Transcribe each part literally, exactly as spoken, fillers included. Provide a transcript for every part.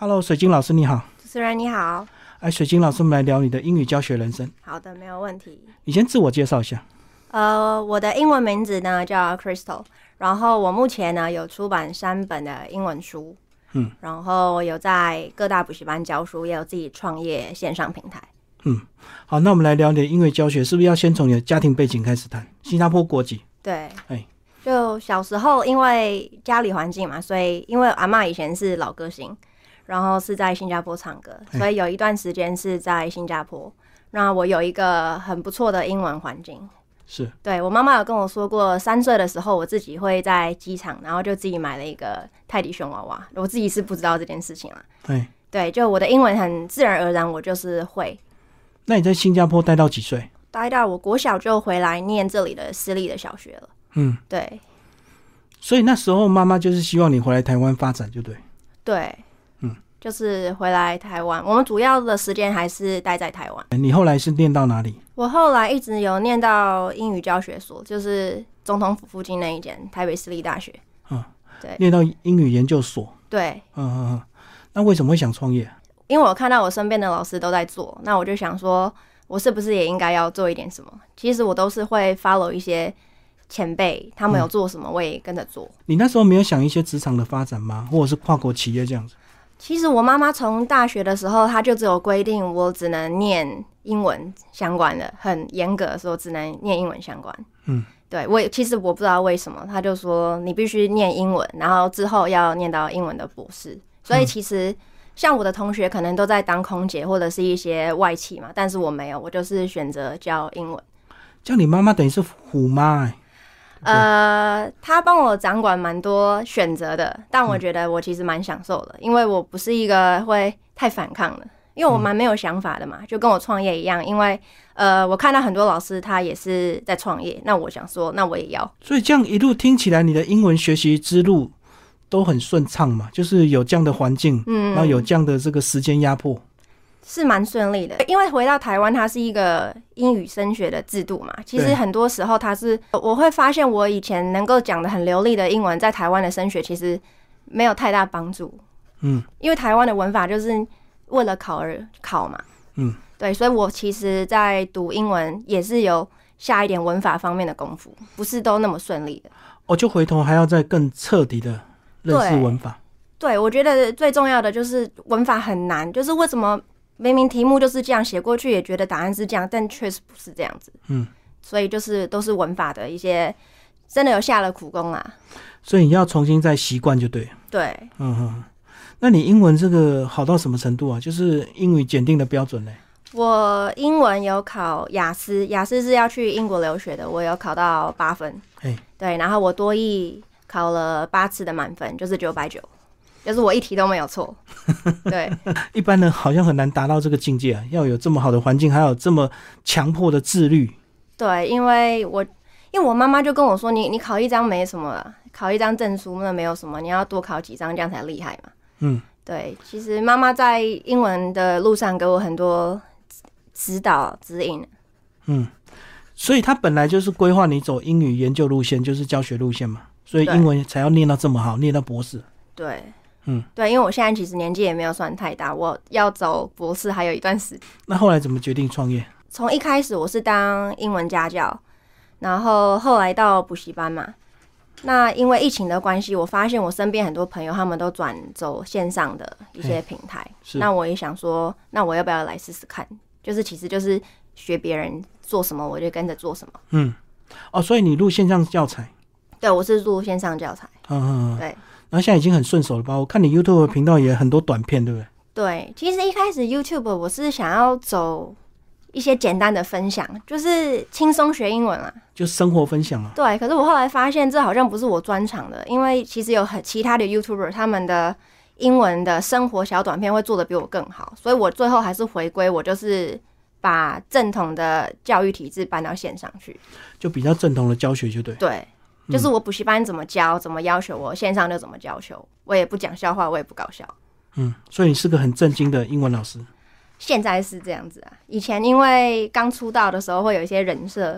Hello， 水晶老师你好。 主持人你好。 哎，水晶老师，我们来聊你的英语教学人生。 好的，没有问题。 你先自我介绍一下。 呃，我的英文名字呢叫 Crystal， 然后我目前呢有出版三本的英文书，嗯，然后有在各大补习班教书，也有自己创业线上平台。 嗯，好，那我们来聊你的英语教学，是不是要先从你的家庭背景开始谈？新加坡国籍。 对， 哎， 就小时候因为家里环境嘛，所以因为阿嬷以前是老歌星，然后是在新加坡唱歌，所以有一段时间是在新加坡。那我有一个很不错的英文环境。 是， 对，我妈妈有跟我说过，三岁的时候我自己会在机场，然后就自己买了一个泰迪熊娃娃。我自己是不知道这件事情啦。 对， 对，就我的英文很自然而然，我就是会。 那你在新加坡待到几岁？ 待到我国小就回来念这里的私立的小学了。嗯，对。 所以那时候妈妈就是希望你回来台湾发展，就对。 对，嗯，就是回来台湾。我们主要的时间还是待在台湾。 你后来是念到哪里？ 我后来一直有念到英语教学所，就是总统府附近那一间台北私立大学。嗯，对， 念到英语研究所。 对， 嗯嗯嗯。那为什么会想创业？ 因为我看到我身边的老师都在做，那我就想说，我是不是也应该要做一点什么？其实我都是会 follow 一些前辈，他们有做什么，我也跟着做。嗯， 你那时候没有想一些职场的发展吗？或者是跨国企业这样子？ 其实我妈妈从大学的时候，她就只有规定我只能念英文相关的，很严格的说只能念英文相关。嗯，对，我也其实我不知道为什么，她就说你必须念英文，然后之后要念到英文的博士。所以其实像我的同学可能都在当空姐或者是一些外企嘛，但是我没有，我就是选择教英文。 这样你妈妈等于是虎妈欸。 呃，他帮我掌管蛮多选择的，但我觉得我其实蛮享受的，因为我不是一个会太反抗的，因为我蛮没有想法的嘛，就跟我创业一样，因为呃，我看到很多老师他也是在创业，那我想说，那我也要。 所以这样一路听起来，你的英文学习之路都很顺畅嘛，就是有这样的环境，嗯，然后有这样的这个时间压迫。 是蛮顺利的，因为回到台湾，它是一个英语升学的制度嘛。其实很多时候，它是我会发现，我以前能够讲的很流利的英文，在台湾的升学其实没有太大帮助。嗯，因为台湾的文法就是为了考而考嘛。嗯，对，所以我其实，在读英文也是有下一点文法方面的功夫，不是都那么顺利的。 哦，就回头还要再更彻底的认识文法。 对，对，我觉得最重要的就是文法很难，就是为什么？明明题目就是这样写过去，也觉得答案是这样，但确实不是这样子。嗯，所以就是都是文法的一些，真的有下了苦功啊。 所以你要重新再习惯就对。 对， 嗯哼。那你英文这个好到什么程度啊？就是英语检定的标准嘞？ 我英文有考雅思，雅思是要去英国留学的，我有考到八分。哎，对，然后我多益考了八次的满分，就是九百九。就是我一题都没有错。对， 一般人好像很难达到这个境界啊，要有这么好的环境，还有这么强迫的自律。 对，因为我因为我妈妈就跟我说，你你考一张没什么了，考一张证书那没有什么，你要多考几张这样才厉害嘛。嗯，对，其实妈妈在英文的路上给我很多指导指引。 嗯，所以她本来就是规划你走英语研究路线，就是教学路线嘛，所以英文才要念到这么好，念到博士。 对。嗯，对，因为我现在其实年纪也没有算太大，我要走博士还有一段时间。 那后来怎么决定创业？ 从一开始我是当英文家教，然后后来到补习班嘛。那因为疫情的关系，我发现我身边很多朋友他们都转走线上的一些平台，那我也想说，那我要不要来试试看？就是其实就是学别人做什么，我就跟着做什么。嗯， 哦，所以你录线上教材？ 对，我是录线上教材。嗯嗯，对。 然后现在已经很顺手了吧？我看你 YouTube 的频道也很多短片，对不对？ 对，其实一开始 YouTube 我是想要走一些简单的分享，就是轻松学英文啦， 就生活分享啊。 对，可是我后来发现这好像不是我专长的，因为其实有很其他的 YouTuber 他们的英文的生活小短片会做得比我更好，所以我最后还是回归，我就是把正统的教育体制搬到线上去， 就比较正统的教学就对。 对。就是我补习班怎么教，怎么要求我，线上就怎么要求，我也不讲笑话，我也不搞笑。 嗯，所以你是个很正经的英文老师。 现在是这样子啊，以前因为刚出道的时候会有一些人设，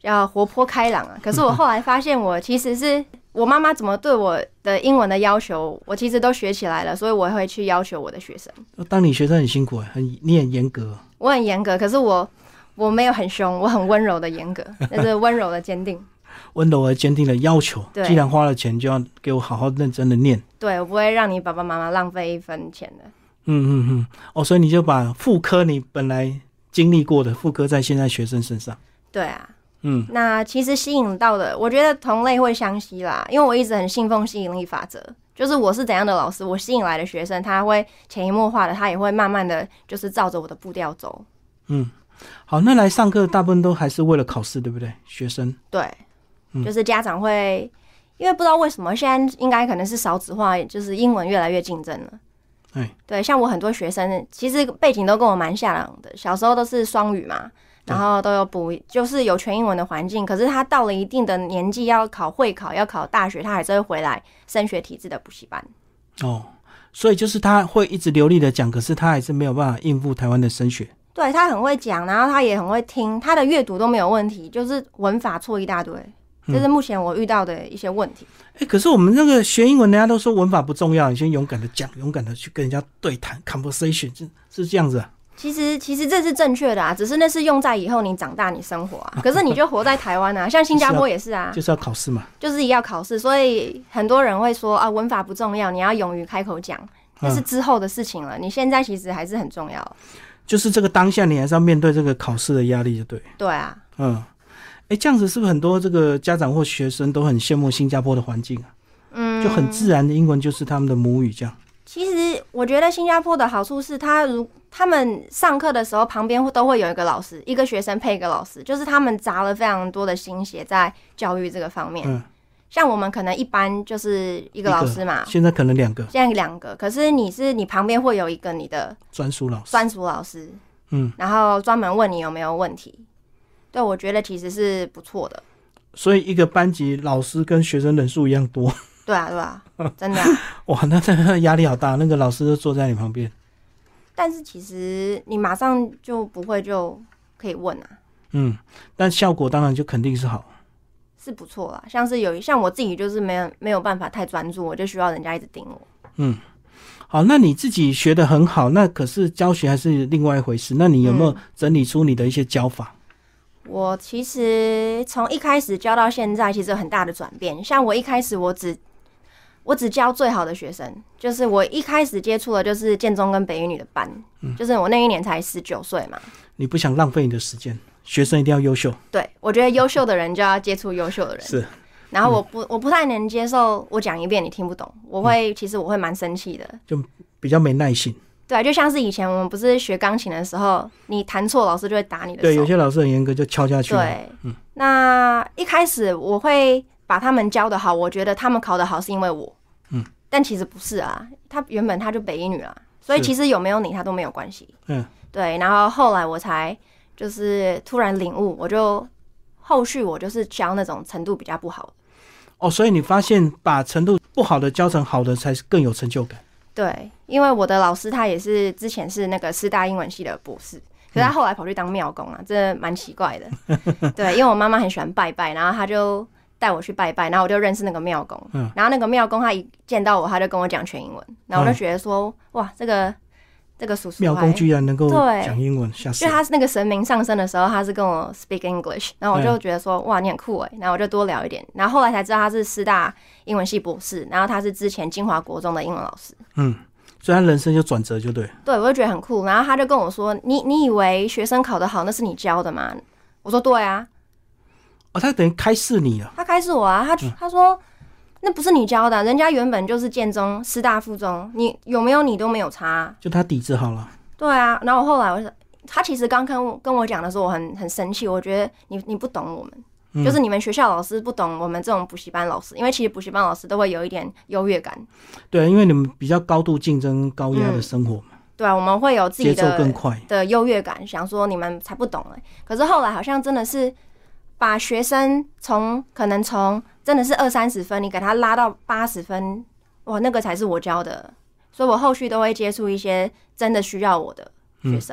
叫活泼开朗啊。可是我后来发现，我其实是我妈妈怎么对我的英文的要求，我其实都学起来了，所以我会去要求我的学生。 当你学生很辛苦，很你很严格。 我很严格，可是我我没有很凶，我很温柔的严格，那是温柔的坚定。 温柔而坚定的要求，既然花了钱，就要给我好好认真的念。 对，我不会让你爸爸妈妈浪费一分钱的。 嗯嗯嗯，哦，所以你就把副科你本来经历过的副科在现在学生身上。 对啊， 嗯， 那其实吸引到的，我觉得同类会相吸啦，因为我一直很信奉吸引力法则，就是我是怎样的老师，我吸引来的学生，他会潜移默化的，他也会慢慢的就是照着我的步调走。 嗯，好，那来上课大部分都还是为了考试，对不对？学生对，就是家长会，因为不知道为什么现在应该可能是少子化，就是英文越来越竞争了。 哎， 对，像我很多学生，其实背景都跟我蛮像的，小时候都是双语嘛，然后都有补，就是有全英文的环境。可是他到了一定的年纪，要考会考，要考大学，他还是会回来升学体制的补习班。 哦，所以就是他会一直流利的讲，可是他还是没有办法应付台湾的升学。 对，他很会讲，然后他也很会听，他的阅读都没有问题，就是文法错一大堆。这是目前我遇到的一些问题。 哎、欸，可是我们那个学英文，人家都说文法不重要，你先勇敢的讲，勇敢的去跟人家对谈 ，conversation 是是这样子啊。 其实其实这是正确的啊，只是那是用在以后你长大你生活啊。可是你就活在台湾啊，像新加坡也是啊， 就是要考试嘛， 就是要考试，所以很多人会说啊，文法不重要，你要勇于开口讲，那是之后的事情了。嗯、你现在其实还是很重要， 就是这个当下你还是要面对这个考试的压力，就对。 对啊， 嗯。哎、欸，这样子是不是很多这个家长或学生都很羡慕新加坡的环境啊？嗯，就很自然的英文就是他们的母语这样。 其实我觉得新加坡的好处是他如他们上课的时候旁边都会有一个老师，一个学生配一个老师，就是他们砸了非常多的心血在教育这个方面。嗯，像我们可能一般就是一个老师嘛， 现在可能两个， 现在两个，可是你是你旁边会有一个你的专属老师， 专属老师， 嗯， 然后专门问你有没有问题。对，我觉得其实是不错的。 所以一个班级老师跟学生人数一样多。 对啊，对啊，真的、啊。 哇，那这个压力好大，那个老师就坐在你旁边。 但是其实你马上就不会就可以问啊。 嗯，但效果当然就肯定是好， 是不错啦。像是有像我自己就是没有没有办法太专注，我就需要人家一直盯我。 嗯。好，那你自己学得很好，那可是教学还是另外一回事。那你有没有整理出你的一些教法？嗯， 我其实从一开始教到现在，其实有很大的转变。像我一开始，我只我只教最好的学生，就是我一开始接触的就是建中跟北一女的班，嗯、就是我那一年才十九岁嘛。 你不想浪费你的时间，学生一定要优秀。 对，我觉得优秀的人就要接触优秀的人。 是。 然后我不、嗯、我不太能接受我讲一遍你听不懂，我会、嗯、其实我会蛮生气的， 就比较没耐性。 对，就像是以前我们不是学钢琴的时候，你弹错，老师就会打你的手。 对，有些老师很严格，就敲下去。 对，嗯，那一开始我会把他们教得好，我觉得他们考得好是因为我，嗯，但其实不是啊，他原本他就北一女啦，所以其实有没有你他都没有关系。嗯，对，然后后来我才就是突然领悟，我就后续我就是教那种程度比较不好的。 哦，所以你发现把程度不好的教成好的才是更有成就感。 对，因为我的老师他也是之前是那个师大英文系的博士，可是他后来跑去当庙公啊，这蛮奇怪的。对，因为我妈妈很喜欢拜拜，然后他就带我去拜拜，然后我就认识那个庙公，嗯、然后那个庙公他一见到我，他就跟我讲全英文，然后我就觉得说，嗯、哇，这个这个叔叔庙公居然能够讲英文，吓死！ 就他是那个神明上身的时候，他是跟我 speak English， 然后我就觉得说，嗯、哇，你很酷哎，然后我就多聊一点，然后后来才知道他是师大英文系博士，然后他是之前金华国中的英文老师。 嗯，所以他人生就转折就对。 对，我就觉得很酷。然后他就跟我说：“你你以为学生考得好那是你教的吗？”我说：“对啊。” 哦，他等于开示你了。 他开示我啊，他、嗯、他说那不是你教的，人家原本就是建中、师大附中，你有没有你都没有差、啊。 就他底子好了。 对啊，然后后来我他其实刚跟跟我讲的时候，我很很生气，我觉得你你不懂我们。嗯、就是你们学校老师不懂我们这种补习班老师，因为其实补习班老师都会有一点优越感。 对，因为你们比较高度竞争、高压的生活嘛。嗯、 对啊，我们会有自己的节奏更快的优越感，想说你们才不懂哎、欸。可是后来好像真的是把学生从可能从真的是二三十分，你给他拉到八十分，哇，那个才是我教的。所以我后续都会接触一些真的需要我的学生。嗯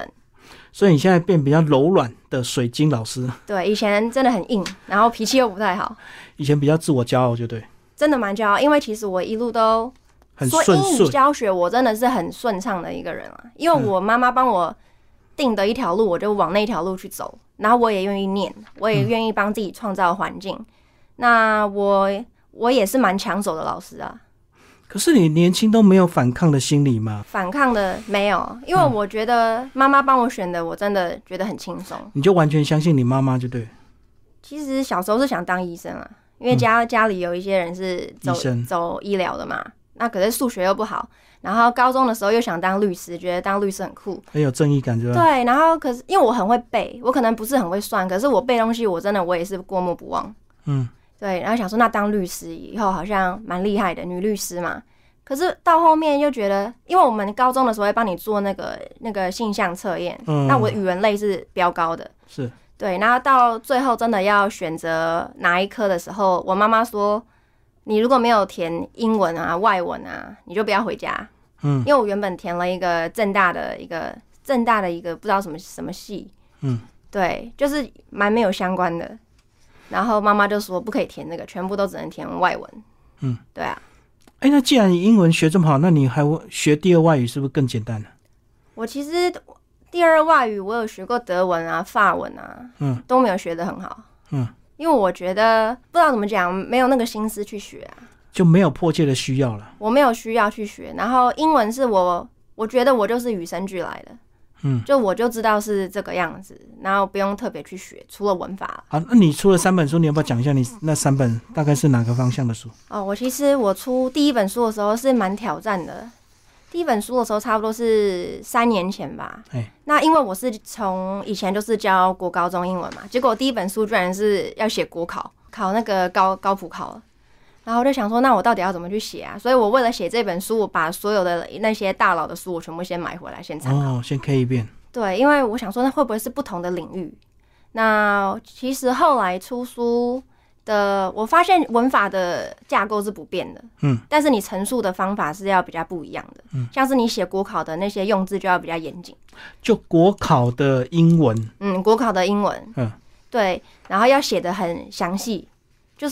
所以你现在变比较柔软的水晶老师。 对，以前真的很硬，然后脾气又不太好。 以前比较自我骄傲，就对。 真的蛮骄傲，因为其实我一路都很顺顺。 说英语教学，我真的是很顺畅的一个人啊。因为我妈妈帮我定的一条路，我就往那条路去走，然后我也愿意念，我也愿意帮自己创造环境。嗯、那我我也是蛮抢手的老师啊。 可是你年轻都没有反抗的心理吗？ 反抗的没有，因为我觉得妈妈帮我选的，我真的觉得很轻松。 你就完全相信你妈妈就对。 其实小时候是想当医生啊，因为家、嗯、家里有一些人是走走医疗的嘛，那可是数学又不好，然后高中的时候又想当律师，觉得当律师很酷， 很有正义感，对吧？ 对，然后可是因为我很会背，我可能不是很会算，可是我背东西我真的我也是过目不忘。嗯，对，然后想说那当律师以后好像蛮厉害的，女律师嘛。可是到后面又觉得，因为我们高中的时候会帮你做那个那个性向测验，嗯，那我语文类是标高的， 是对，然后到最后真的要选择哪一科的时候，我妈妈说，你如果没有填英文啊、外文啊，你就不要回家，嗯，因为我原本填了一个政大的一个政大的一个不知道什么什么系，嗯，对，就是蛮没有相关的，然后妈妈就说不可以填那个，全部都只能填外文，嗯，对啊。 哎，那既然你英文学这么好，那你还学第二外语是不是更简单了？ 我其实第二外语我有学过德文啊、法文啊，嗯，都没有学得很好，嗯，因为我觉得不知道怎么讲，没有那个心思去学啊， 就没有迫切的需要了。 我没有需要去学，然后英文是我，我觉得我就是与生俱来的。嗯，就我就知道是这个样子，然后不用特别去学，除了文法。 啊，那你出了三本书，你要不要讲一下你那三本大概是哪个方向的书？ 哦，我其实我出第一本书的时候是蛮挑战的，第一本书的时候差不多是三年前吧。那因为我是从以前就是教国高中英文嘛，结果第一本书居然是要写国考，考那个高高普考。然后我就想说，那我到底要怎么去写啊？所以我为了写这本书，我把所有的那些大佬的书，我全部先买回来，先参考。 哦，先 K 一遍。 对，因为我想说，那会不会是不同的领域？那其实后来出书的，我发现文法的架构是不变的，嗯，但是你陈述的方法是要比较不一样的，嗯，像是你写国考的那些用字就要比较严谨。 就国考的英文， 嗯，国考的英文，嗯，对，然后要写得很详细，就是。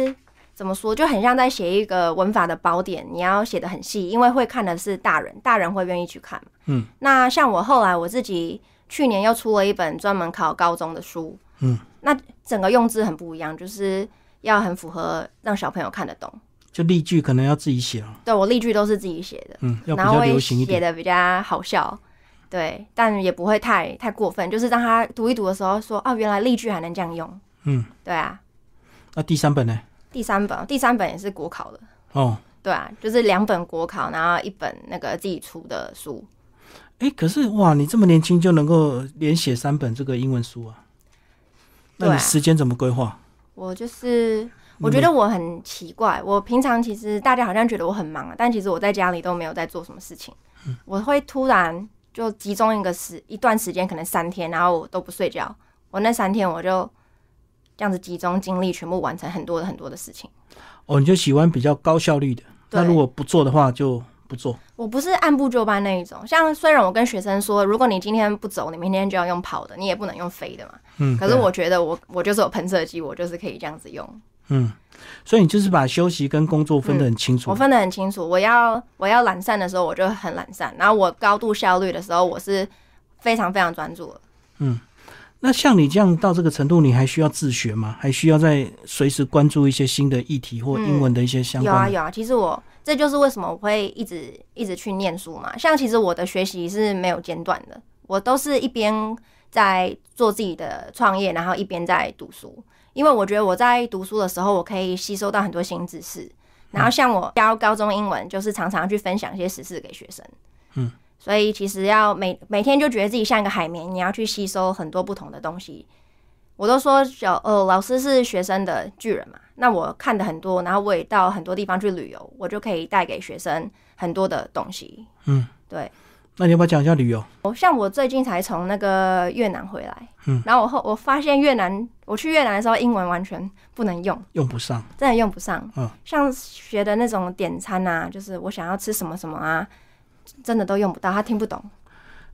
嗯怎么说，就很像在写一个文法的宝典，你要写得很细，因为会看的是大人，大人会愿意去看嘛。嗯，那像我后来我自己去年又出了一本专门考高中的书，嗯，那整个用字很不一样，就是要很符合让小朋友看得懂。 就例句可能要自己写了。 对，我例句都是自己写的，嗯，要比较流行一点，然后会写的比较好笑，对，但也不会太太过分，就是让他读一读的时候说，哦，原来例句还能这样用，嗯，对啊。 那第三本呢？ 第三本，第三本也是国考的哦，对啊，就是两本国考，然后一本那个自己出的书。 哎、欸，可是哇，你这么年轻就能够连写三本这个英文书啊？那你时间怎么规划？啊、 我就是我觉得我很奇怪，我平常其实大家好像觉得我很忙啊，但其实我在家里都没有在做什么事情。嗯、我会突然就集中一个时一段时间，可能三天，然后我都不睡觉，我那三天我就。这样子集中精力，全部完成很多的很多的事情。 哦，你就喜欢比较高效率的。那如果不做的话，就不做。 我不是按部就班那一种。像虽然我跟学生说，如果你今天不走，你明天就要用跑的，你也不能用飞的嘛。嗯。可是我觉得我我就是有喷射机，我就是可以这样子用。 嗯。所以你就是把休息跟工作分得很清楚。 嗯、我分得很清楚。我要我要懒散的时候，我就很懒散；然后我高度效率的时候，我是非常非常专注的。嗯。 那像你这样到这个程度，你还需要自学吗？还需要再随时关注一些新的议题或英文的一些相关的、 嗯、有啊有啊。其实我这就是为什么我会一直一直去念书嘛。像其实我的学习是没有间断的，我都是一边在做自己的创业，然后一边在读书。因为我觉得我在读书的时候，我可以吸收到很多新知识。然后像我教高中英文，就是常常去分享一些时事给学生。嗯。所以其实要每每天就觉得自己像一个海绵，你要去吸收很多不同的东西。我都说小呃老师是学生的巨人嘛，那我看的很多，然后我也到很多地方去旅游，我就可以带给学生很多的东西。嗯，对。 那你要不要讲一下旅游？ 像我最近才从那个越南回来，嗯，然后我后我发现越南，我去越南的时候英文完全不能用， 用不上， 真的用不上。嗯，像学的那种点餐啊，就是我想要吃什么什么啊。真的都用不到，他听不懂。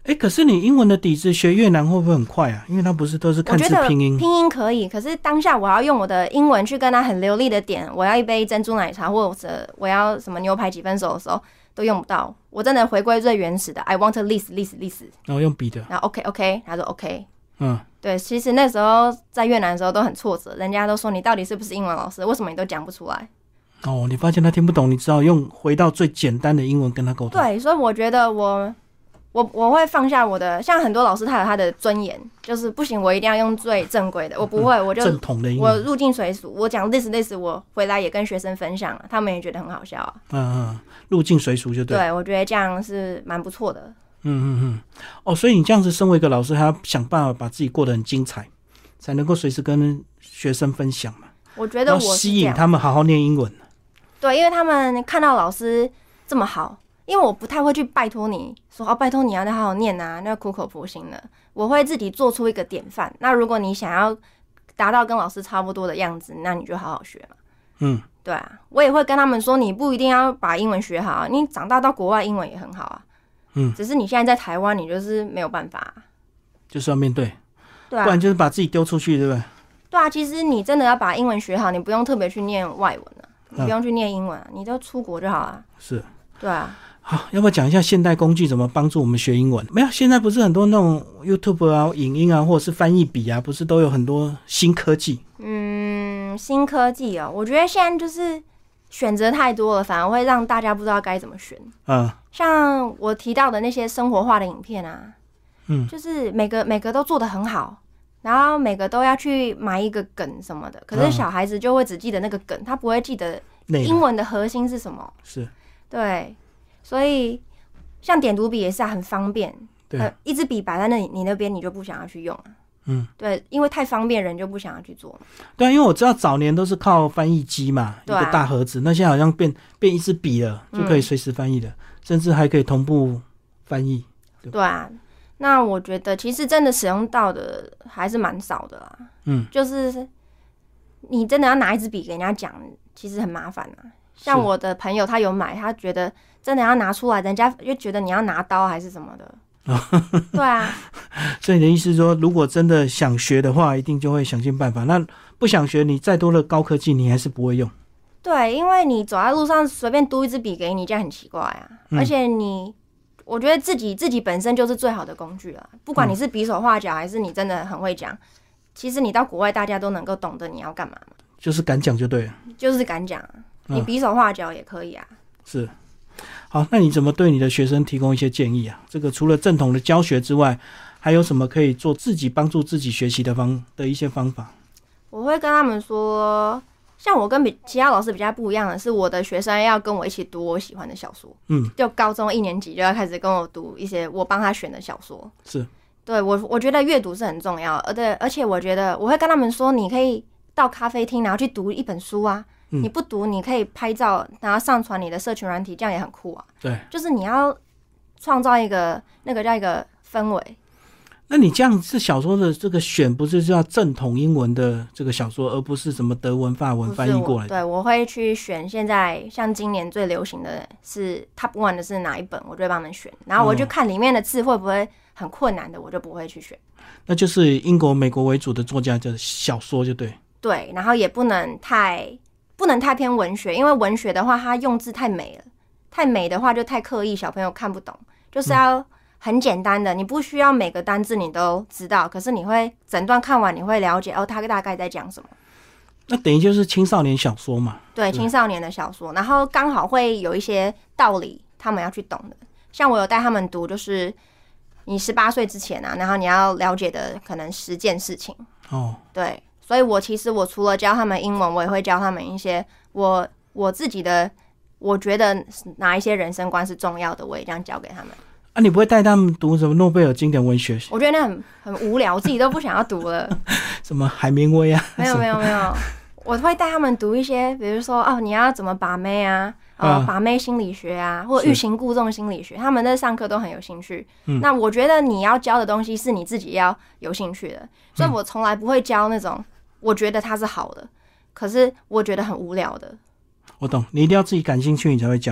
哎，可是你英文的底子学越南会不会很快啊？因为它不是都是看字拼音。 拼音可以，可是当下我要用我的英文去跟他很流利的点，我要一杯珍珠奶茶，或者我要什么牛排几分熟的时候，都用不到。我真的回归最原始的 ，I want this this this， 然后用笔的， 然后 OK OK， 他说 OK， 嗯， 对，其实那时候在越南的时候都很挫折，人家都说你到底是不是英文老师？为什么你都讲不出来？ 哦，你发现他听不懂，你只好用回到最简单的英文跟他沟通。 对，所以我觉得我。我我会放下我的，像很多老师他有他的尊严，就是不行，我一定要用最正规的，我不会，我就正统的英文， 我入境随俗，我讲 this this， 我回来也跟学生分享了，他们也觉得很好笑啊。 嗯嗯，入境随俗就对。 对，我觉得这样是蛮不错的。 嗯嗯嗯，哦，所以你这样子身为一个老师，还要想办法把自己过得很精彩，才能够随时跟学生分享嘛。 我觉得我是要吸引他们好好念英文。 对，因为他们看到老师这么好。因为我不太会去拜托你说哦，拜托你要好好念啊，那苦口婆心的。我会自己做出一个典范。那如果你想要达到跟老师差不多的样子，那你就好好学嘛。 嗯， 对啊，我也会跟他们说，你不一定要把英文学好，你长大到国外英文也很好啊。 嗯， 只是你现在在台湾，你就是没有办法、啊， 就是要面对， 对啊， 不然就是把自己丢出去，对不对？ 对啊，其实你真的要把英文学好，你不用特别去念外文啊，你不用去念英文啊，你就出国就好了。 是， 对啊。 好，要不要讲一下现代工具怎么帮助我们学英文？没有，现在不是很多那种 YouTube 啊、影音啊，或者是翻译笔啊，不是都有很多新科技？ 嗯，新科技哦，我觉得现在就是选择太多了，反而会让大家不知道该怎么选。 嗯， 像我提到的那些生活化的影片啊， 嗯， 就是每个每个都做得很好，然后每个都要去埋一个梗什么的，可是小孩子就会只记得那个梗，他不会记得英文的核心是什么。 是， 对。所以，像点读笔也是、啊、很方便， 对、 呃，一支笔摆在那里，你那边你就不想要去用啊。 嗯， 对，因为太方便，人就不想要去做。 对啊，因为我知道早年都是靠翻译机嘛， 对啊、 一个大盒子，那现在好像变变一支笔了，就可以随时翻译的、嗯，甚至还可以同步翻译。对, 对啊，那我觉得其实真的使用到的还是蛮少的啦。 嗯， 就是你真的要拿一支笔给人家讲，其实很麻烦啊。像我的朋友他有买，他觉得真的要拿出来，人家就觉得你要拿刀还是什么的。对啊， 所以你的意思是说，如果真的想学的话，一定就会想尽办法。那不想学，你再多的高科技，你还是不会用。 对，因为你走在路上随便嘟一支笔给你，这样很奇怪啊。嗯、而且你，我觉得自己自己本身就是最好的工具了。不管你是比手画脚，还是你真的很会讲，其实你到国外大家都能够懂得你要干嘛嘛。 就是敢讲就对了。 就是敢讲。你比手画脚也可以啊、嗯。 是。好，那你怎么对你的学生提供一些建议啊？这个除了正统的教学之外，还有什么可以做自己帮助自己学习的方的一些方法？ 我会跟他们说，像我跟比其他老师比较不一样的是，我的学生要跟我一起读我喜欢的小说。嗯，就高中一年级就要开始跟我读一些我帮他选的小说。是，对我我觉得阅读是很重要，而对，而且我觉得我会跟他们说，你可以到咖啡厅然后去读一本书啊。你不读，你可以拍照，然后上传你的社群软体，这样也很酷啊。对，就是你要创造一个那个叫一个氛围。 那你这样是小说的这个选，不是叫正统英文的这个小说，而不是什么德文、法文翻译过来的？ 对，我会去选现在像今年最流行的是 Top One 的是哪一本，我就会帮他们选，然后我就看里面的字会不会很困难的，我就不会去选。 那就是英国、美国为主的作家的小说，就对。 对，然后也不能太。不能太偏文学，因为文学的话，它用字太美了，太美的话就太刻意，小朋友看不懂。就是要很简单的，你不需要每个单字你都知道，可是你会整段看完，你会了解哦，他大概在讲什么。 那等于就是青少年小说嘛？ 对，青少年的小说，然后刚好会有一些道理，他们要去懂的。像我有带他们读，就是你十八岁之前啊，然后你要了解的可能十件事情。哦，对。所以我其实我除了教他们英文，我也会教他们一些我我自己的，我觉得哪一些人生观是重要的，我也这样教给他们。 啊，你不会带他们读什么诺贝尔经典文学？ 我觉得那很很无聊，我自己都不想要读了。 什么海明威啊？ 没有没有没有，我会带他们读一些，比如说哦，你要怎么把妹啊？哦，把妹心理学啊，或者欲擒故纵心理学，他们在上课都很有兴趣。嗯，那我觉得你要教的东西是你自己要有兴趣的，所以我从来不会教那种。我觉得它是好的，可是我觉得很无聊的。 我懂，你一定要自己感兴趣，你才会教。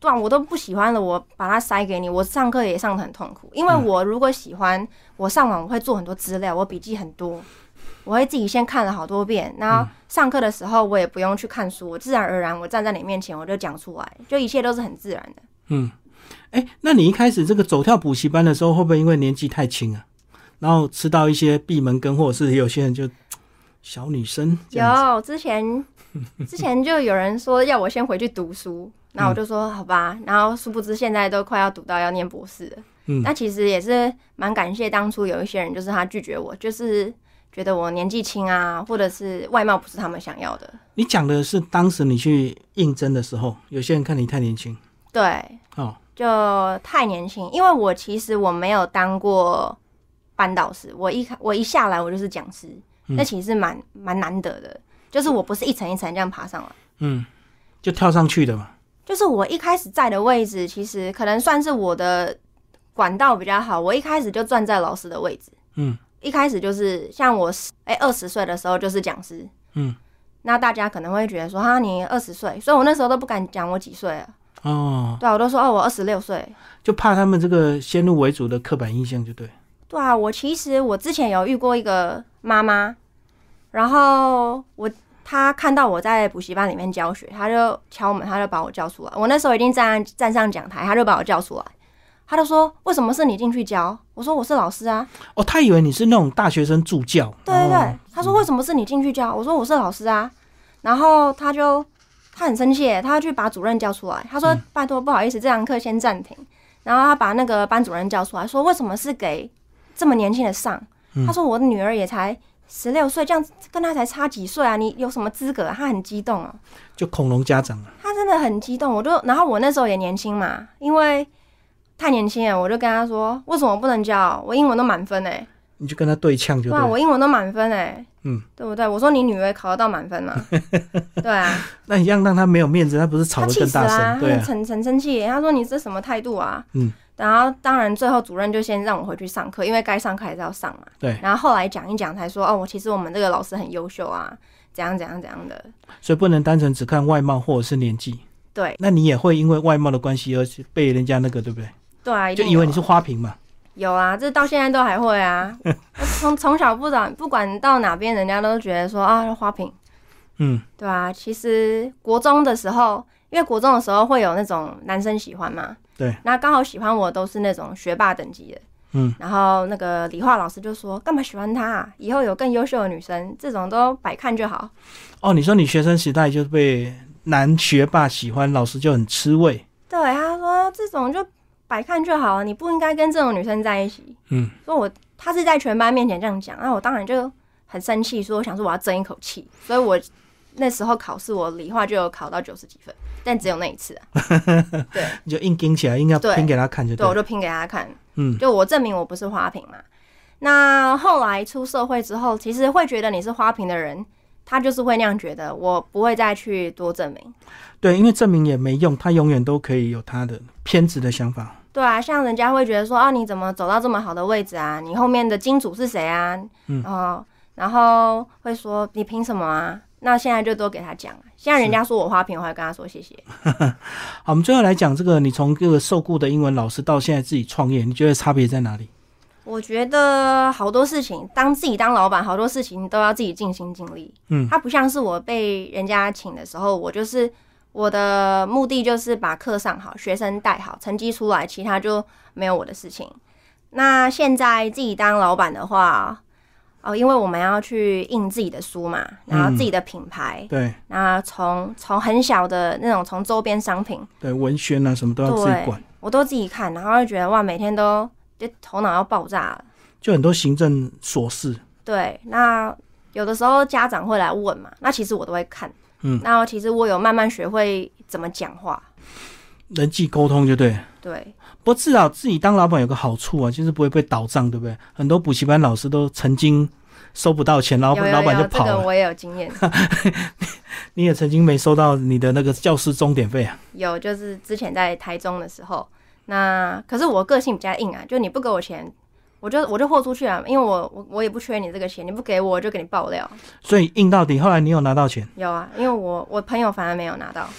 对啊，我都不喜欢了，我把它塞给你，我上课也上得很痛苦。因为我如果喜欢，我上网我会做很多资料，我笔记很多，我会自己先看了好多遍，然后上课的时候我也不用去看书，我自然而然我站在你面前我就讲出来，就一切都是很自然的。 嗯，哎、欸，那你一开始这个走跳补习班的时候，会不会因为年纪太轻啊，然后吃到一些闭门羹，或者是有些人就小女生这样子？ 有之前之前就有人说要我先回去读书。那我就说好吧，然后殊不知现在都快要读到要念博士了。嗯，那其实也是蛮感谢当初有一些人，就是他拒绝我，就是觉得我年纪轻啊，或者是外貌不是他们想要的。 你讲的是当时你去应征的时候，有些人看你太年轻。 对，哦，就太年轻，因为我其实我没有当过班导师，我一我一下来我就是讲师，那、嗯、其实蛮蛮难得的，就是我不是一层一层这样爬上来，嗯， 就跳上去的嘛。 就是我一开始在的位置，其实可能算是我的管道比较好。我一开始就站在老师的位置，嗯，一开始就是像我哎二十岁的时候就是讲师，嗯，那大家可能会觉得说哈你二十岁，所以我那时候都不敢讲我几岁了。哦，对啊，我都说哦我二十六岁， 就怕他们这个先入为主的刻板印象，就对。 对啊，我其实我之前有遇过一个妈妈，然后我。他看到我在补习班里面教学，他就敲门，他就把我叫出来。我那时候已经站站上讲台，他就把我叫出来，他就说：“为什么是你进去教？”我说：“我是老师啊。” 哦，他以为你是那种大学生助教。 对对对， 哦、 他说：“为什么是你进去教？”我说：“我是老师啊。”然后他就他很生气，他去把主任叫出来，他说：“嗯、拜托，不好意思，这堂课先暂停。”然后他把那个班主任叫出来，说：“为什么是给这么年轻的上？”嗯、他说：“我的女儿也才。”十六岁，这样跟他才差几岁啊？你有什么资格、啊？他很激动哦、啊， 就恐龙家长啊。 他真的很激动，我就，然后我那时候也年轻嘛，因为太年轻了，我就跟他说，为什么不能教？我英文都满分哎、欸。 你就跟他对呛就对了。 对啊，我英文都满分哎、欸，嗯，对不对？我说你女儿考得到满分吗？对啊。 那你这样让他没有面子，他不是吵得更大声？ 啊、 对啊， 很很生气，他说你这什么态度啊？嗯。然后当然最后主任就先让我回去上课，因为该上课还是要上嘛。对。然后后来讲一讲才说，哦，我其实我们这个老师很优秀啊，怎样怎样怎样的。 所以不能单纯只看外貌或者是年纪。 对。 那你也会因为外貌的关系而被人家那个，对不对？ 对啊， 就以为你是花瓶嘛。 有啊，这到现在都还会啊。从从小不管不管到哪边，人家都觉得说啊花瓶。嗯。对啊，其实国中的时候，因为国中的时候会有那种男生喜欢嘛。对，那刚好喜欢我都是那种学霸等级的，嗯，然后那个理化老师就说：“干嘛喜欢他啊？以后有更优秀的女生，这种都百看就好。” 哦，你说你学生时代就被男学霸喜欢，老师就很吃味。 对，他说这种就百看就好，你不应该跟这种女生在一起。嗯，所以我他是在全班面前这样讲，那我当然就很生气，说我想说我要争一口气，所以我那时候考试我理化就有考到九十几分。但只有那一次啊，对， 你就硬盯起来，硬要拼给他看就对。 对，我就拼给他看，嗯，就我证明我不是花瓶嘛。那后来出社会之后，其实会觉得你是花瓶的人，他就是会那样觉得，我不会再去多证明。 对，因为证明也没用，他永远都可以有他的偏执的想法。 对啊，像人家会觉得说啊，你怎么走到这么好的位置啊？你后面的金主是谁啊？嗯，哦，然后会说你凭什么啊？那现在就都给他讲，现在人家说我花瓶，我还跟他说谢谢。 好，我们最后来讲这个，你从这个受雇的英文老师到现在自己创业，你觉得差别在哪里？ 我觉得好多事情，当自己当老板，好多事情都要自己尽心尽力。嗯，它不像是我被人家请的时候，我就是我的目的就是把课上好，学生带好，成绩出来，其他就没有我的事情。那现在自己当老板的话。哦，因为我们要去印自己的书嘛，然后自己的品牌，嗯、对，然后从从很小的那种从周边商品， 对，文宣啊什么都要自己管， 我都自己看，然后就觉得哇，每天都就头脑要爆炸了， 就很多行政琐事。 对，那有的时候家长会来问嘛，那其实我都会看，嗯，那其实我有慢慢学会怎么讲话， 人际沟通就对。 对。 不过至少自己当老板有个好处啊，就是不会被倒账，对不对？很多补习班老师都曾经收不到钱，老板老板就跑了。 这个我也有经验。 你也曾经没收到你的那个教师钟点费啊？ 有，就是之前在台中的时候，那可是我个性比较硬啊，就你不给我钱，我就我就豁出去啊，因为我我我也不缺你这个钱，你不给我，我就给你爆料。 所以硬到底，后来你有拿到钱？ 有啊，因为我我朋友反而没有拿到。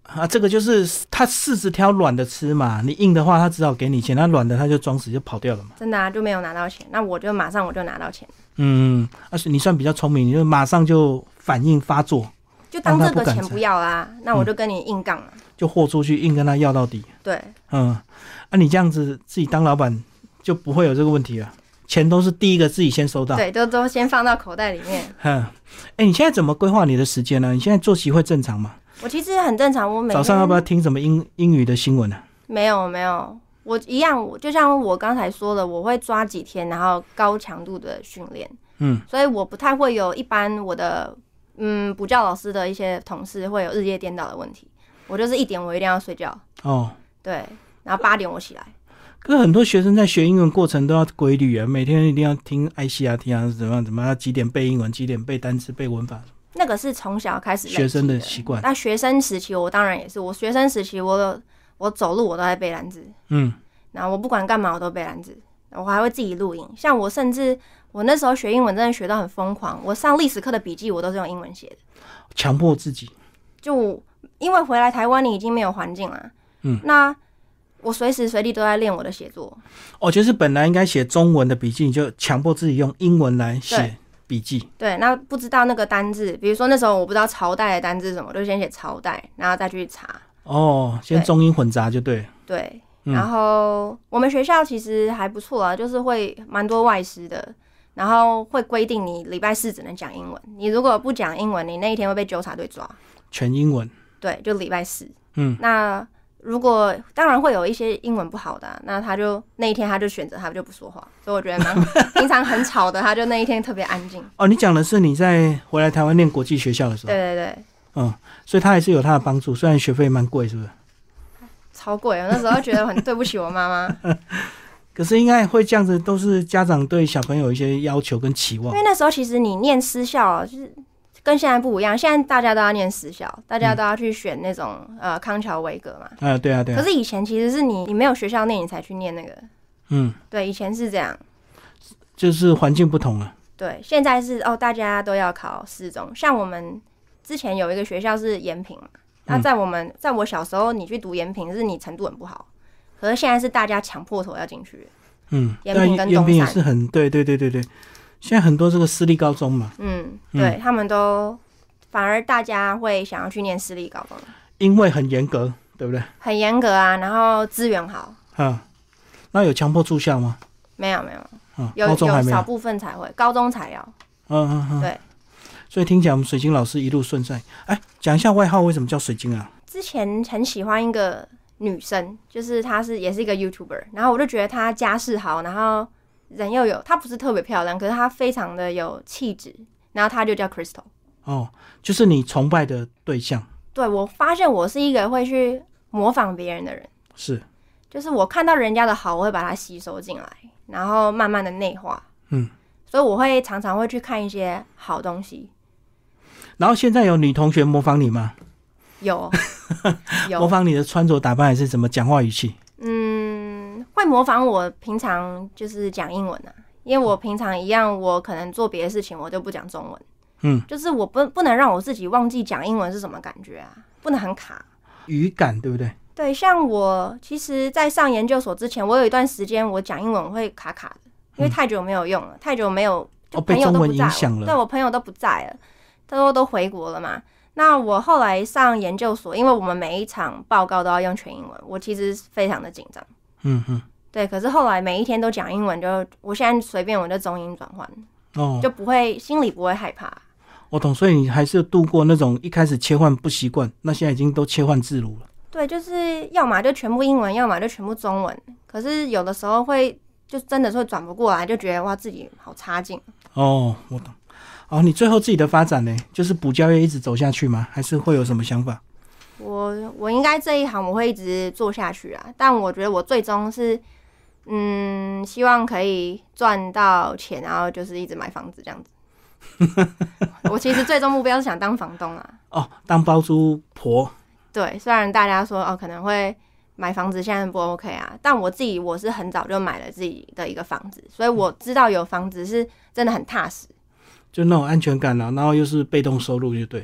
啊，这个就是他柿子挑软的吃嘛，你硬的话他只好给你钱，他软的他就装死就跑掉了嘛。 真的啊，就没有拿到钱，那我就马上我就拿到钱。 嗯，而、啊、且你算比较聪明，你就马上就反应发作， 就当这个钱不要啦，那我就跟你硬杠了、嗯， 就豁出去硬跟他要到底。 对， 嗯，啊，你这样子自己当老板就不会有这个问题了，钱都是第一个自己先收到， 对，都都先放到口袋里面。 嗯，哎、欸，你现在怎么规划你的时间呢？你现在作息会正常吗？ 我其实很正常，我每天早上要不要听什么英英语的新闻啊？ 没有没有。我一样，就像我刚才说的，我会抓几天，然后高强度的训练。嗯，所以我不太会有一般我的嗯补教老师的一些同事会有日夜颠倒的问题。我就是一点我一定要睡觉。哦，对，然后八点我起来。 可是很多学生在学英文过程都要规律啊，每天一定要听 I C R T 啊，怎么样怎么样，几点背英文，几点背单词，背文法。 那个是从小开始学生的习惯。 那学生时期我当然也是，我学生时期我我走路我都在背单字，嗯，然后我不管干嘛我都背单字，我还会自己录音。像我甚至我那时候学英文真的学到很疯狂，我上历史课的笔记我都是用英文写的， 强迫自己。 就因为回来台湾你已经没有环境了，嗯，那我随时随地都在练我的写作。 哦，就是本来应该写中文的笔记，你就强迫自己用英文来写笔记。 对，那不知道那个单字，比如说那时候我不知道朝代的单字是什么，我就先写朝代，然后再去查。 哦，先中英混杂就对。 对，嗯、然后我们学校其实还不错啊，就是会蛮多外师的，然后会规定你礼拜四只能讲英文，你如果不讲英文，你那一天会被纠察队抓。 全英文。 对，就礼拜四。嗯，那如果当然会有一些英文不好的、啊，那他就那一天他就选择他就不说话，所以我觉得蛮平常很吵的，他就那一天特别安静。 哦，你讲的是你在回来台湾念国际学校的时候？ 对对对。 嗯，所以他还是有他的帮助，虽然学费蛮贵，是不是？ 超贵，我那时候觉得很对不起我妈妈。 可是应该会这样子，都是家长对小朋友有一些要求跟期望。 因为那时候其实你念私校，就是跟现在不一样，现在大家都要念私校，大家都要去选那种、嗯、呃康桥维格嘛。 啊，对啊，对啊。 可是以前其实是你你没有学校念，你才去念那个。嗯，对，以前是这样， 就是环境不同了。 对，现在是哦，大家都要考四中，像我们之前有一个学校是延平嘛，那在我们在我小时候，你去读延平是你程度很不好，可是现在是大家抢破头要进去。嗯，延平跟东山，延平也是很对对对对对，现在很多这个私立高中嘛， 嗯，对嗯他们都反而大家会想要去念私立高中， 因为很严格，对不对？ 很严格啊，然后资源好。 嗯，那有强迫住校吗？ 没有没有， 嗯、 有高中还没有， 有少部分才会，高中才要。 嗯嗯嗯， 对。 所以听起来我们水晶老师一路顺遂。哎，讲一下外号为什么叫水晶啊？ 之前很喜欢一个女生，就是她是也是一个 YouTuber， 然后我就觉得她家世好，然后人又有，她不是特别漂亮，可是她非常的有气质，然后她就叫 Crystal。 哦，就是你崇拜的对象。 对，我发现我是一个会去模仿别人的人。 是。 就是我看到人家的好，我会把它吸收进来，然后慢慢的内化。嗯。所以我会常常会去看一些好东西。 然后现在有女同学模仿你吗？ 有，有模仿你的穿着打扮还是怎么讲话语气？ 嗯，会模仿我平常就是讲英文啊，因为我平常一样，我可能做别的事情我就不讲中文。嗯，就是我不不能让我自己忘记讲英文是什么感觉啊，不能很卡。 语感对不对？ 对，像我其实，在上研究所之前，我有一段时间我讲英文会卡卡的，因为太久没有用了，太久没有，就朋友都不在了， 哦，被中文影响了。 对，我朋友都不在了。他说都回国了嘛，那我后来上研究所，因为我们每一场报告都要用全英文，我其实非常的紧张。嗯哼，对，可是后来每一天都讲英文，就我现在随便我就中英转换，哦，就不会心里不会害怕。 我懂，所以你还是度过那种一开始切换不习惯，那现在已经都切换自如了。 对，就是要么就全部英文，要么就全部中文，可是有的时候会就真的是会转不过来，就觉得哇自己好差劲。 哦，我懂。哦，你最后自己的发展呢？就是补教业一直走下去吗？还是会有什么想法？ 我我应该这一行我会一直做下去啊，但我觉得我最终是，嗯，希望可以赚到钱，然后就是一直买房子这样子。我其实最终目标是想当房东啊。 哦，当包租婆。 对，虽然大家说哦可能会买房子现在不 OK 啊，但我自己我是很早就买了自己的一个房子，所以我知道有房子是真的很踏实。 就那种安全感啊，然后又是被动收入就对。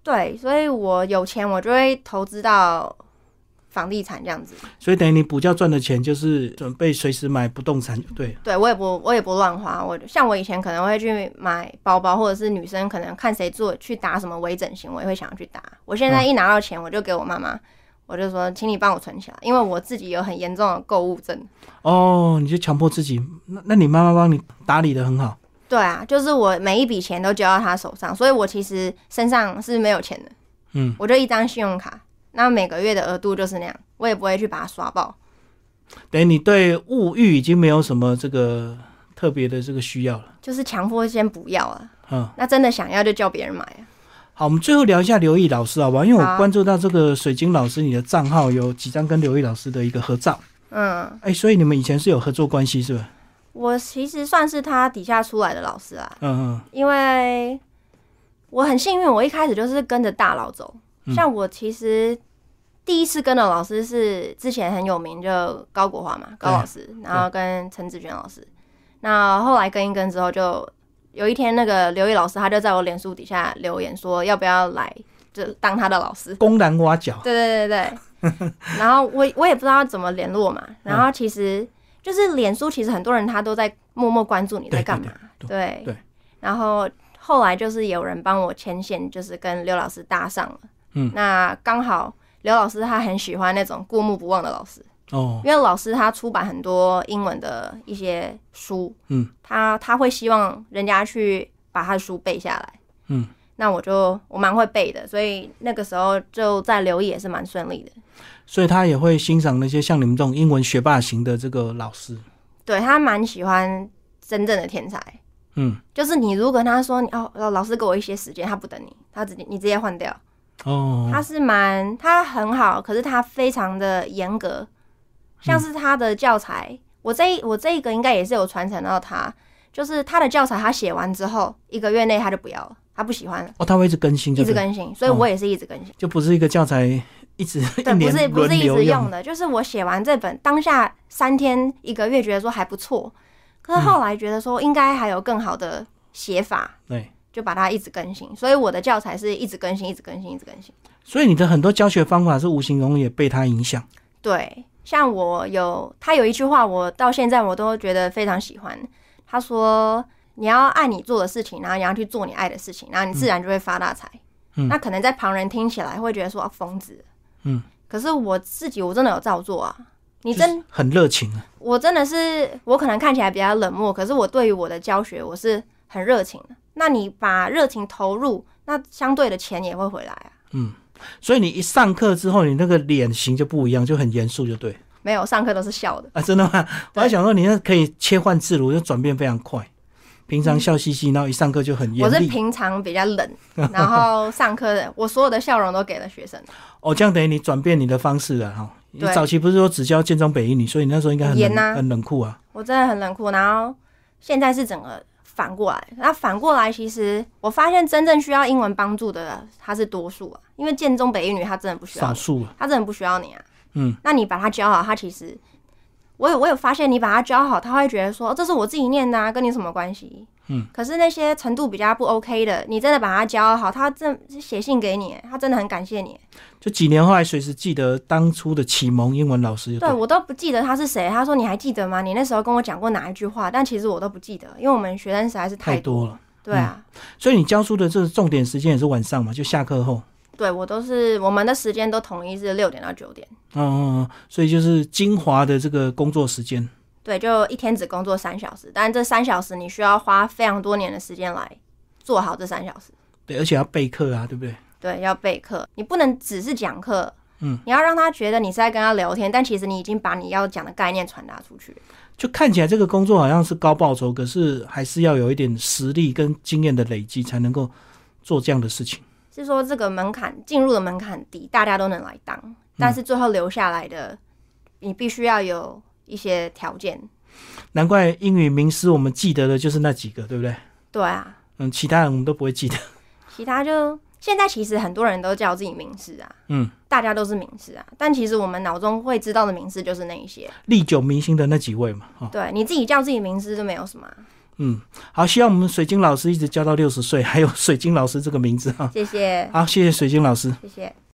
对，所以我有钱我就会投资到房地产这样子。 所以等于你补教赚的钱就是准备随时买不动产就对了。 对，我也不我也不乱花。我像我以前可能会去买包包，或者是女生可能看谁做去打什么微整形，我也会想要去打。我现在一拿到钱，我就给我妈妈。我就说，请你帮我存起来，因为我自己有很严重的购物症。 哦，你就强迫自己，那那你妈妈帮你打理得很好。 对啊，就是我每一笔钱都交到她手上，所以我其实身上是没有钱的。嗯，我就一张信用卡，那每个月的额度就是那样，我也不会去把它刷爆。 等于你对物欲已经没有什么这个特别的这个需要了， 就是强迫先不要了。 嗯， 那真的想要就叫别人买啊。 好，我们最后聊一下刘毅老师好不好？因为我关注到这个水晶老师，你的账号有几张跟刘毅老师的一个合照。嗯，哎、欸，所以你们以前是有合作关系是吧？ 我其实算是他底下出来的老师啊。嗯嗯。因为我很幸运，我一开始就是跟着大佬走。嗯、像我其实第一次跟的老师是之前很有名，就高国华嘛，高老师，然后跟陈子娟老师。那后来跟一跟之后就。有一天，那个刘毅老师他就在我脸书底下留言说，要不要来就当他的老师， 公然挖角。 对对对对。然后我我也不知道怎么联络嘛。然后其实就是脸书，其实很多人他都在默默关注你在干嘛。对 对, 对, 对。然后后来就是有人帮我牵线，就是跟刘老师搭上了。嗯。那刚好刘老师他很喜欢那种过目不忘的老师。哦，因为老师他出版很多英文的一些书，嗯，他他会希望人家去把他的书背下来，嗯，那我就我蛮会背的，所以那个时候就在留意也是蛮顺利的。 所以他也会欣赏那些像你们这种英文学霸型的这个老师， 对，他蛮喜欢真正的天才，嗯，就是你如果跟他说你哦，老师给我一些时间，他不等你，他直接你直接换掉，哦，他是蛮他很好，可是他非常的严格。像是他的教材，我这我这一个应该也是有传承到他，就是他的教材他写完之后，一个月内他就不要了，他不喜欢了。 哦，他会一直更新， 一直更新，所以我也是一直更新，哦、 就不是一个教材一直对，不是不是一直用的，就是我写完这本当下三天一个月觉得说还不错，可是后来觉得说应该还有更好的写法，对、嗯，就把它一直更新，所以我的教材是一直更新，一直更新，一直更新。 所以你的很多教学方法是无形中也被他影响， 对。像我有他有一句话，我到现在我都觉得非常喜欢。他说：“你要爱你做的事情，然后你要去做你爱的事情，然后你自然就会发大财。嗯”那可能在旁人听起来会觉得说啊疯子，嗯，可是我自己我真的有照做啊。你真很热情啊！ 我真的是我可能看起来比较冷漠，可是我对于我的教学我是很热情的。那你把热情投入，那相对的钱也会回来啊。 嗯。所以你一上课之后，你那个脸型就不一样，就很严肃，就对。 没有上课都是笑的啊，真的吗？我还想说，你那可以切换自如，就转变非常快。平常笑嘻嘻，然后一上课就很严厉。 我是平常比较冷，然后上课的我所有的笑容都给了学生。 哦，这样等于你转变你的方式了哈。你早期不是说只教建中北一女，所以你那时候应该很冷、啊、很冷酷啊。 我真的很冷酷，然后现在是整个。反过来，那反过来，其实我发现真正需要英文帮助的，他是多数啊。因为建中北一女，他真的不需要少数， 他真的不需要你啊。嗯，那你把他教好，他其实，我有我有发现，你把他教好，他会觉得说，哦、这是我自己念的啊，跟你什么关系？嗯，可是那些程度比较不 OK 的，你真的把他教好，他真写信给你，他真的很感谢你。 就几年后还随时记得当初的启蒙英文老师。 对，我都不记得他是谁。他说你还记得吗？你那时候跟我讲过哪一句话？但其实我都不记得，因为我们学生实在是太 多, 太多了。对啊、嗯， 所以你教书的这个重点时间也是晚上嘛，就下课后。 对，我都是我们的时间都统一是六点到九点。 嗯嗯，所以就是精华的这个工作时间。 对，就一天只工作三小时，但这三小时你需要花非常多年的时间来做好这三小时。 对，而且要备课啊，对不对？ 对，要备课，你不能只是讲课，嗯，你要让他觉得你是在跟他聊天，但其实你已经把你要讲的概念传达出去。 就看起来这个工作好像是高报酬，可是还是要有一点实力跟经验的累积，才能够做这样的事情。 是说这个门槛进入的门槛低，大家都能来当，但是最后留下来的，你必须要有一些条件。 难怪英语名师我们记得的就是那几个，对不对？ 对啊， 嗯，其他人我们都不会记得。 其他就现在其实很多人都叫自己名师啊，嗯，大家都是名师啊，但其实我们脑中会知道的名师就是那一些历久弥新的那几位嘛。 哦、对，你自己叫自己名师就没有什么、啊。 嗯，好，希望我们水晶老师一直教到六十岁，还有水晶老师这个名字哈。 谢谢。 好，谢谢水晶老师。 谢谢。